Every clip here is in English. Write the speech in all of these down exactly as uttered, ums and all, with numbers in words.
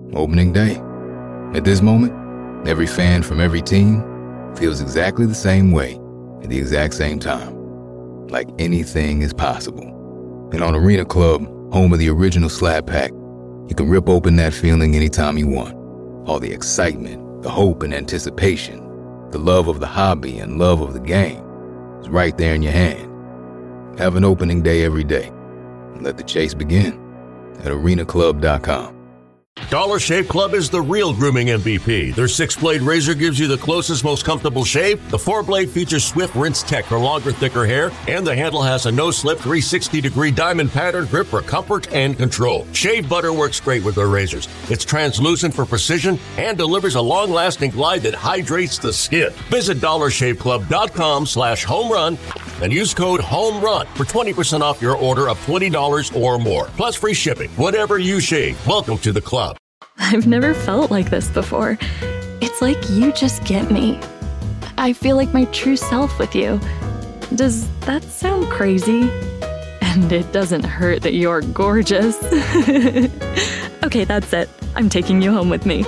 Opening day. At this moment, every fan from every team feels exactly the same way at the exact same time. Like anything is possible. And on Arena Club, home of the original Slap Pack, you can rip open that feeling anytime you want. All the excitement, the hope and anticipation, the love of the hobby and love of the game is right there in your hand. Have an opening day every day. And let the chase begin at arena club dot com. Dollar Shave Club is the real grooming M V P. Their six-blade razor gives you the closest, most comfortable shave. The four-blade features swift rinse tech for longer, thicker hair. And the handle has a no-slip three hundred sixty degree diamond pattern grip for comfort and control. Shave butter works great with their razors. It's translucent for precision and delivers a long-lasting glide that hydrates the skin. Visit dollar shave club dot com slash home run and use code HOMERUN for twenty percent off your order of twenty dollars or more. Plus free shipping. Whatever you shave, welcome to the club. I've never felt like this before. It's like you just get me. I feel like my true self with you. Does that sound crazy? And it doesn't hurt that you're gorgeous. Okay, that's it. I'm taking you home with me.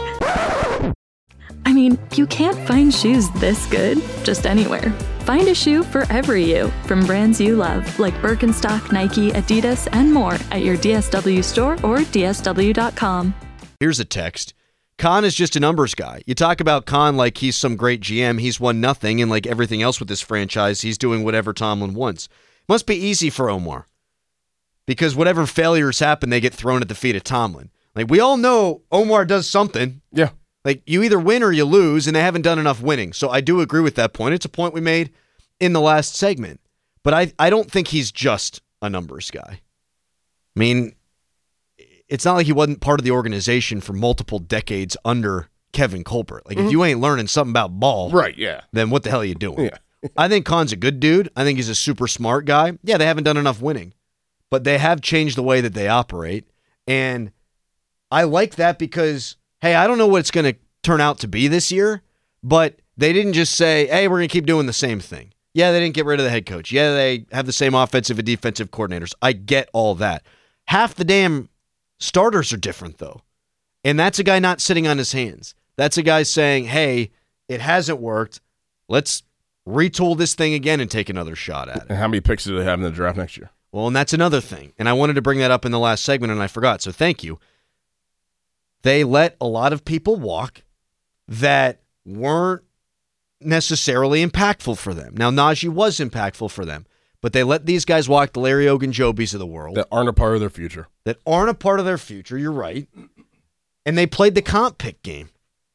I mean, you can't find shoes this good just anywhere. Find a shoe for every you from brands you love, like Birkenstock, Nike, Adidas, and more at your D S W store or D S W dot com. Here's a text. Khan is just a numbers guy. You talk about Khan like he's some great G M. He's won nothing, and like everything else with this franchise, he's doing whatever Tomlin wants. Must be easy for Omar. Because whatever failures happen, they get thrown at the feet of Tomlin. Like, we all know Omar does something. Yeah. Like, you either win or you lose, and they haven't done enough winning. So I do agree with that point. It's a point we made in the last segment. But I, I don't think he's just a numbers guy. I mean, it's not like he wasn't part of the organization for multiple decades under Kevin Colbert. Like, mm-hmm. if you ain't learning something about ball, right? Yeah. then what the hell are you doing? Yeah. I think Khan's a good dude. I think he's a super smart guy. Yeah, they haven't done enough winning, but they have changed the way that they operate. And I like that because, hey, I don't know what it's going to turn out to be this year, but they didn't just say, hey, we're going to keep doing the same thing. Yeah, they didn't get rid of the head coach. Yeah, they have the same offensive and defensive coordinators. I get all that. Half the damn starters are different, though. And that's a guy not sitting on his hands. That's a guy saying, hey, it hasn't worked. Let's retool this thing again and take another shot at it. And how many picks do they have in the draft next year? Well, and that's another thing. And I wanted to bring that up in the last segment, and I forgot, so thank you. They let a lot of people walk that weren't necessarily impactful for them. Now, Najee was impactful for them. But they let these guys walk, the Larry Ogunjobis of the world. That aren't a part of their future. That aren't a part of their future, you're right. And they played the comp pick game.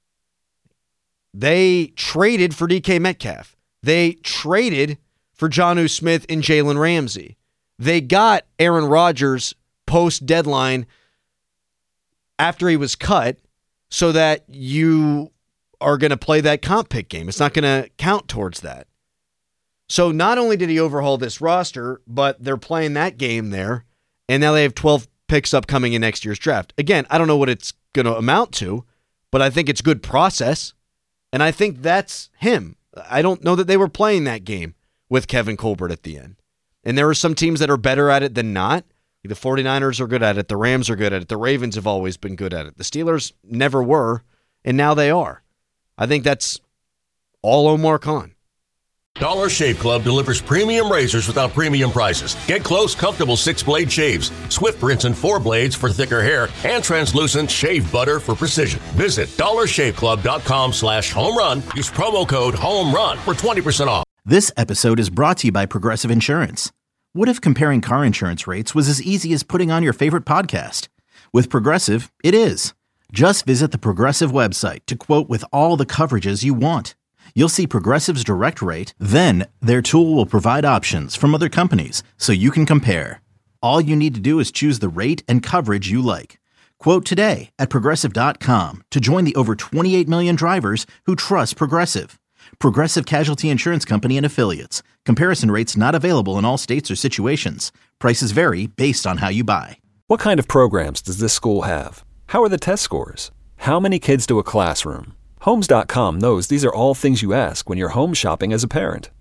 They traded for D K Metcalf. They traded for Jonnu Smith and Jalen Ramsey. They got Aaron Rodgers post-deadline after he was cut so that you are going to play that comp pick game. It's not going to count towards that. So not only did he overhaul this roster, but they're playing that game there, and now they have twelve picks upcoming in next year's draft. Again, I don't know what it's going to amount to, but I think it's good process, and I think that's him. I don't know that they were playing that game with Kevin Colbert at the end. And there are some teams that are better at it than not. The 49ers are good at it. The Rams are good at it. The Ravens have always been good at it. The Steelers never were, and now they are. I think that's all Omar Khan. Dollar Shave Club delivers premium razors without premium prices. Get close, comfortable six-blade shaves, swift rinse and four blades for thicker hair, and translucent shave butter for precision. Visit dollar shave club dot com slash home run. Use promo code HOMERUN for twenty percent off. This episode is brought to you by Progressive Insurance. What if comparing car insurance rates was as easy as putting on your favorite podcast? With Progressive, it is. Just visit the Progressive website to quote with all the coverages you want. You'll see Progressive's direct rate, then their tool will provide options from other companies so you can compare. All you need to do is choose the rate and coverage you like. Quote today at progressive dot com to join the over twenty-eight million drivers who trust Progressive. Progressive Casualty Insurance Company and Affiliates. Comparison rates not available in all states or situations. Prices vary based on how you buy. What kind of programs does this school have? How are the test scores? How many kids do a classroom? Homes dot com knows these are all things you ask when you're home shopping as a parent.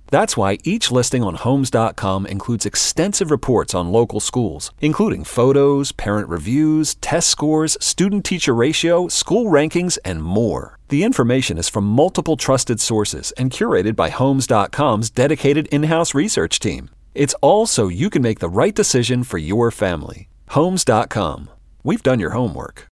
That's why each listing on Homes dot com includes extensive reports on local schools, including photos, parent reviews, test scores, student-teacher ratio, school rankings, and more. The information is from multiple trusted sources and curated by Homes dot com's dedicated in-house research team. It's all so you can make the right decision for your family. Homes dot com. We've done your homework.